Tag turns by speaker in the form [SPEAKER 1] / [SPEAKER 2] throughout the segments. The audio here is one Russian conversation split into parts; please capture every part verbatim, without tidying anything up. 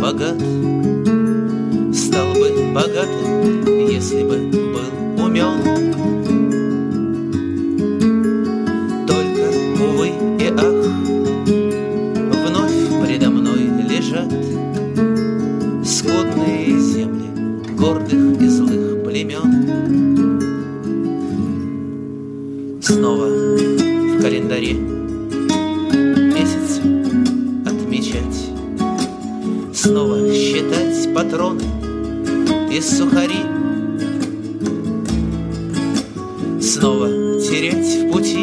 [SPEAKER 1] богат, стал бы богатым, если бы был умен. Только, увы и ах, вновь предо мной лежат скудные земли гордых и злых племен. Снова в календаре месяц отмечать, снова считать патроны и сухари, снова терять в пути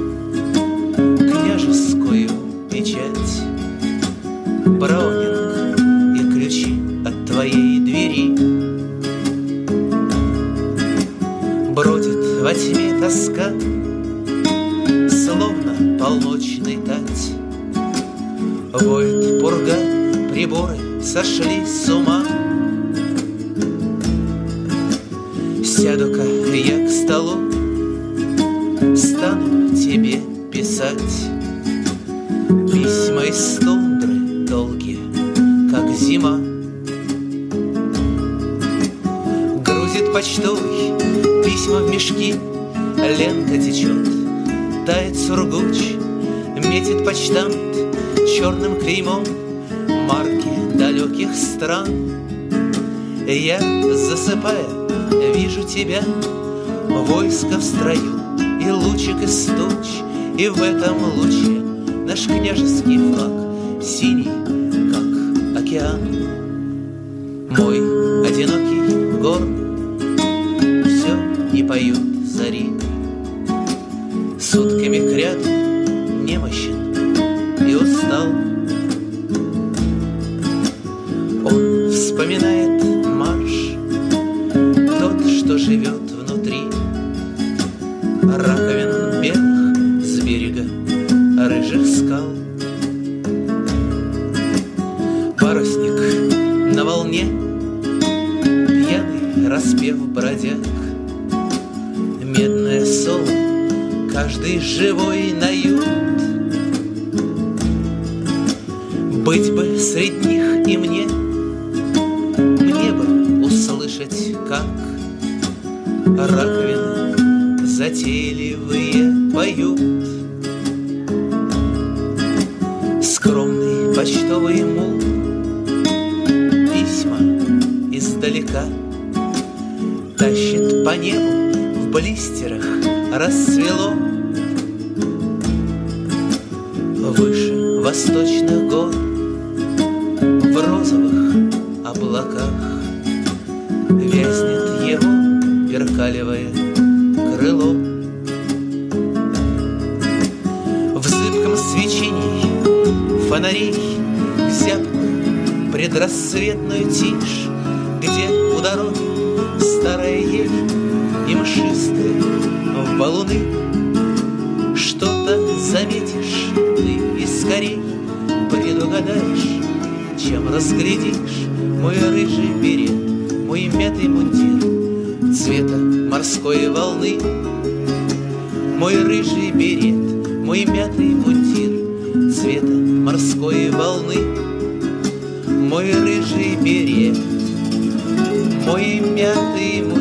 [SPEAKER 1] княжескую печать, браунинг и ключи от твоей двери. Бродит во тьме тоска, словно полночный тать. Воет пурга, приборы сошли с ума. Сяду-ка я к столу, стану тебе писать письма из тундры долгие, как зима. Грузит почтовый письма в мешки, лента течет, тает сургуч, метит почтамт черным клеймом марки далеких стран. Я, засыпая, вижу тебя, войско в строю и лучик из туч, и в этом луче наш княжеский флаг, синий, как океан. Мой одинокий горн все не поют зари, сутками кряду немощен и устал. Он вспоминает марш, тот, что живет внутри раковин белых с берега рыжих скал. Парусник на волне, пьяный распев бродяг, медное соло, каждый живой на ют. Быть бы среди них и мне, мне бы услышать, как раковины затейливые поют. Скромный почтовый мул письма издалека тащит по небу, в блистерах расцвело. Выше восточных гор, в розовых облаках вязнет его перкалевое крыло. В зыбком свечении фонарей в зябкую предрассветную тишь, где у дороги старая ель и мшистые в балуны, что-то заметишь ты и скорей предугадаешь, чем разглядишь мой рыжий берет, мой мятый мундир цвета морской волны. Мой рыжий берет, мой мятый мундир цвета морской волны. Мой рыжий берет, мой мятый мундир